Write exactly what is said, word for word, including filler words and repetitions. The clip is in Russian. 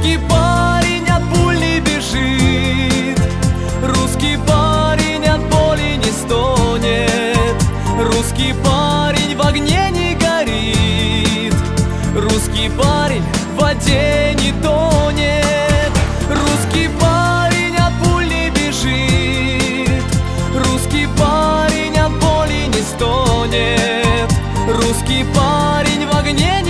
Русский парень от пуль не бежит, русский парень от боли не стонет, русский парень в огне не горит, русский парень в воде не тонет. Русский парень от пуль не бежит, русский парень от боли не стонет, русский парень в огне не